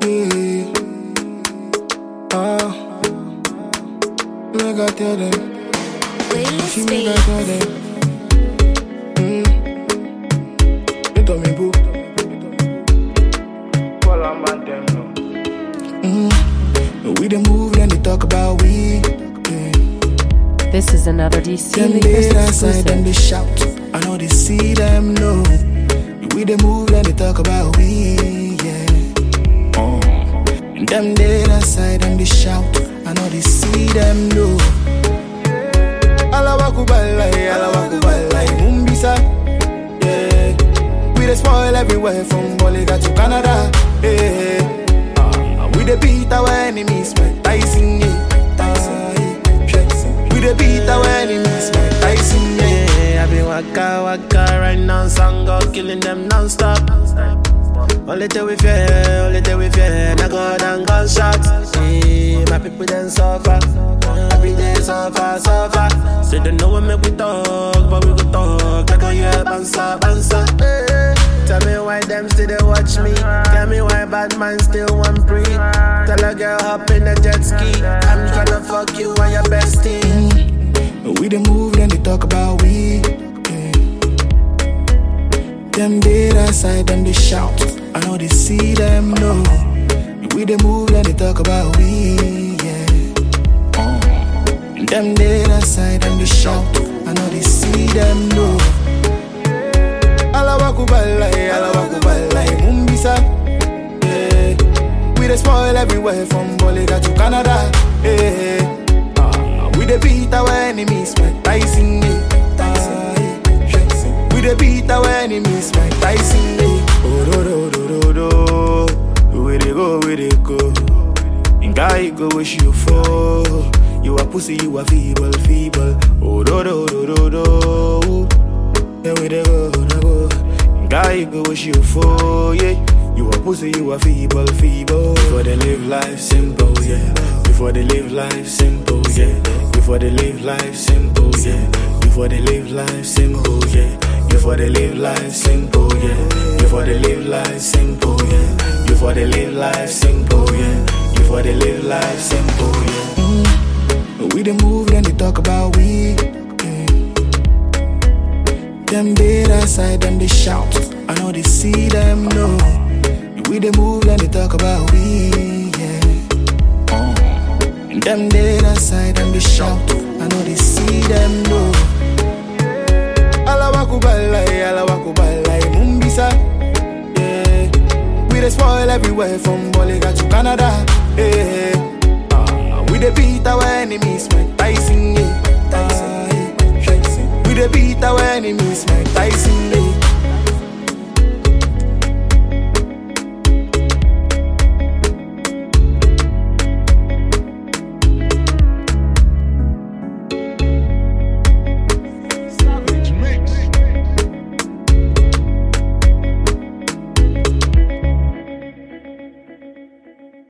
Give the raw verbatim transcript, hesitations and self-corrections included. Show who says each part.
Speaker 1: Yeah. Ah, make I tell them. She make I tell them. Mm. You told me boo. Well, I'm at them now. Mm. We the move, then they talk about we. Yeah.
Speaker 2: This is another D C
Speaker 1: Them
Speaker 2: Leakers
Speaker 1: they outside, them they shout. I know they see them, no. We the move, then they talk about we. Yeah. Oh. And them they outside, them they shout. I know they see them, no. Alawakubalai, alawakubalai, mumbisa. Yeah. We the spoil everywhere from Boliga to Canada. Yeah. Uh, we the beat our enemies, Mike Tyson. Yeah. We the beat our enemies, Mike Tyson.
Speaker 3: Yeah. I be waka waka right now, Sango killing them non-stop. Only till we fear, only till we fear. Now go down gunshots. Yeah, my people then suffer. Every day suffer, suffer. Say they know what make we talk, but we go talk like a yeah, bouncer, bouncer. Hey, tell me why them still they watch me. Tell me why bad man still want breathe. Tell a girl hop in a jet ski. I'm tryna fuck you and your bestie.
Speaker 1: Mm. We the move, then they talk about we. Yeah. Them dead outside, them they shout. I know they see them, no. We the move, then they talk about we. Yeah. Oh. Them dead outside, them they shout. I know they see them, no. Alawakubalai, alawakubalai, mumbisa. Yeah. We the spoil everywhere from Boliga to Canada. Yeah. Uh, we the beat our enemies, Mike Tyson. Yeah. We the beat our enemies, Mike Tyson. Yeah. Oh, do, do, do, do, do. Where they go, where they go. In guy go wish you for. You a pussy, you a feeble, feeble. Oh, do, do, do, do, do. Yeah, where they go, they go. In guy go wish you for, yeah. You a pussy, you a feeble, feeble. Before they live life simple, yeah. Before they live life simple, yeah. Before they live life simple, yeah. Before they live life simple, yeah. Before they live life simple, yeah. Before they live life simple, yeah. Before they live life simple, yeah. Before they live life simple, yeah. Mm. We the move, then they talk about we. Yeah. Them dead outside, them they shout. I know they see them, no. We the move, then they talk about we. Yeah. Oh. And them dead outside, them they shout. I know they see them, no. Alawakubalai, alawakubalai, mumbisa. Yeah. We the spoil everywhere from Boliga to Canada. Yeah. Uh, we the beat our enemies, Mike Tyson. Yeah.